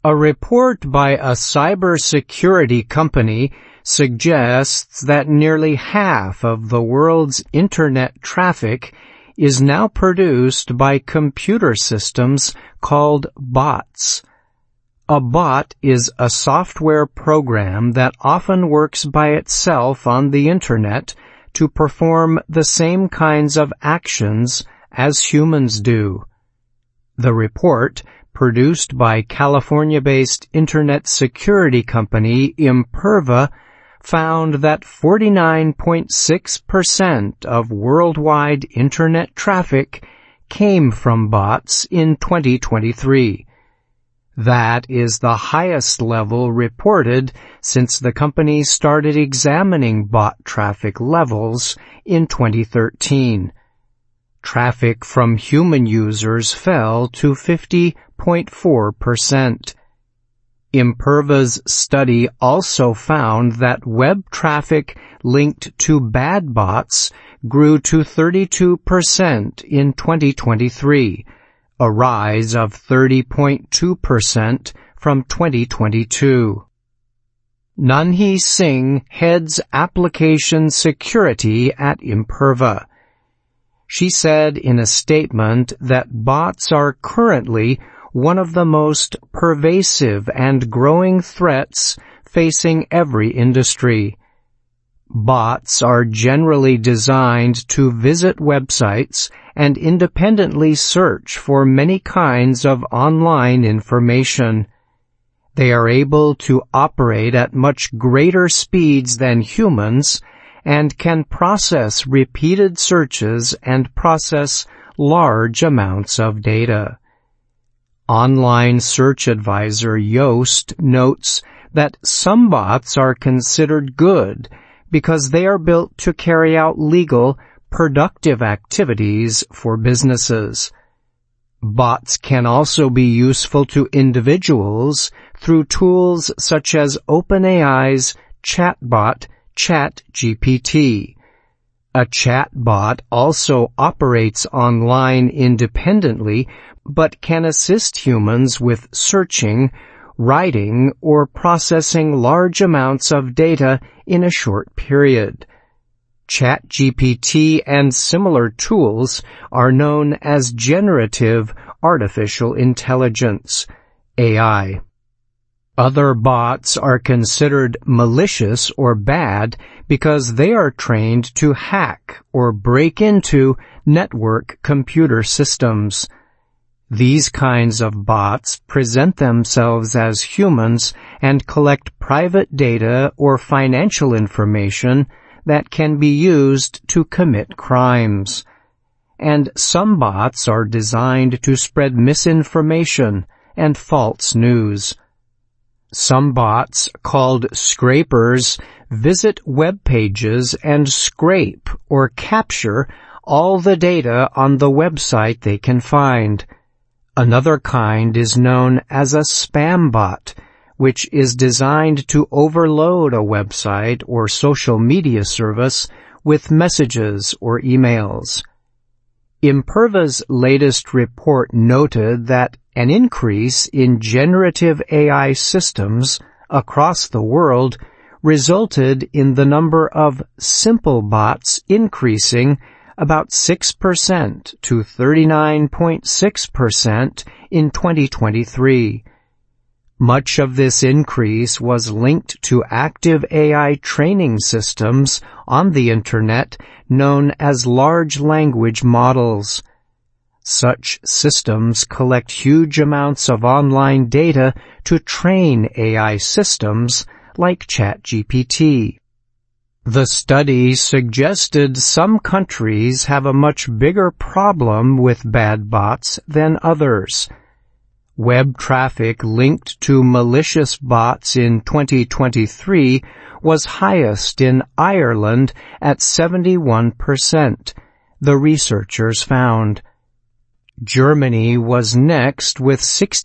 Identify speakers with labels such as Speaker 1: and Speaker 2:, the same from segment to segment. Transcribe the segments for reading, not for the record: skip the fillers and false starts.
Speaker 1: A report by a cybersecurity company suggests that nearly half of the world's internet traffic is now produced by computer systems called bots. A bot is a software program that often works by itself on the internet to perform the same kinds of actions as humans do. The report, produced by California-based internet security company Imperva, found that 49.6% of worldwide internet traffic came from bots in 2023. That is the highest level reported since the company started examining bot traffic levels in 2013. Traffic from human users fell to 50.4%. Imperva's study also found that web traffic linked to bad bots grew to 32% in 2023, a rise of 30.2% from 2022. Nanhi Singh heads application security at Imperva. She said in a statement that bots are currently one of the most pervasive and growing threats facing every industry. Bots are generally designed to visit websites and independently search for many kinds of online information. They are able to operate at much greater speeds than humans and can process repeated searches and process large amounts of data. Online search advisor Yoast notes that some bots are considered good because they are built to carry out legal, productive activities for businesses. Bots can also be useful to individuals through tools such as OpenAI's chatbot ChatGPT. A chatbot also operates online independently but can assist humans with searching, writing, or processing large amounts of data in a short period. ChatGPT and similar tools are known as generative artificial intelligence, AI. Other bots are considered malicious or bad because they are trained to hack or break into network computer systems. These kinds of bots present themselves as humans and collect private data or financial information that can be used to commit crimes. And some bots are designed to spread misinformation and false news. Some bots, called scrapers, visit web pages and scrape or capture all the data on the website they can find. Another kind is known as a spam bot, which is designed to overload a website or social media service with messages or emails. Imperva's latest report noted that an increase in generative AI systems across the world resulted in the number of simple bots increasing about 6% to 39.6% in 2023. Much of this increase was linked to active AI training systems on the Internet known as large language models. Such systems collect huge amounts of online data to train AI systems like ChatGPT. The study suggested some countries have a much bigger problem with bad bots than others. Web traffic linked to malicious bots in 2023 was highest in Ireland at 71%, the researchers found. Germany was next with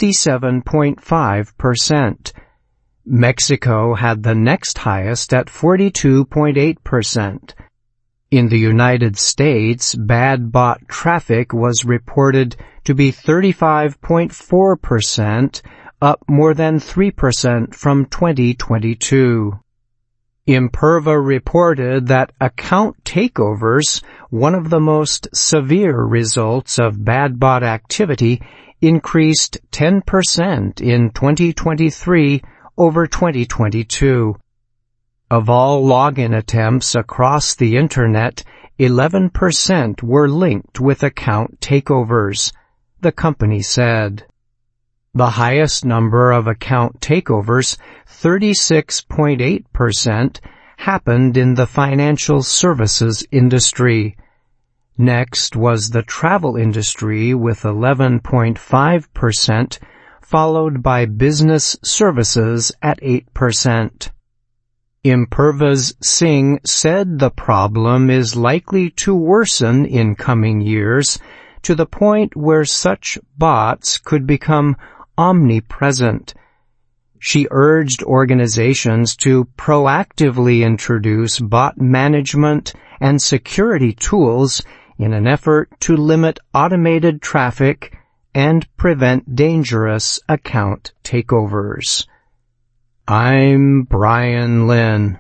Speaker 1: 67.5%. Mexico had the next highest at 42.8%. In the United States, bad bot traffic was reported to be 35.4% up more than 3% from 2022. Imperva reported that account takeovers, one of the most severe results of bad bot activity, increased 10% in 2023 over 2022. Of all login attempts across the Internet, 11% were linked with account takeovers, the company said. The highest number of account takeovers, 36.8%, happened in the financial services industry. Next was the travel industry with 11.5%, followed by business services at 8%. Imperva's Singh said the problem is likely to worsen in coming years to the point where such bots could become omnipresent. She urged organizations to proactively introduce bot management and security tools in an effort to limit automated traffic and prevent dangerous account takeovers. I'm Brian Lynn.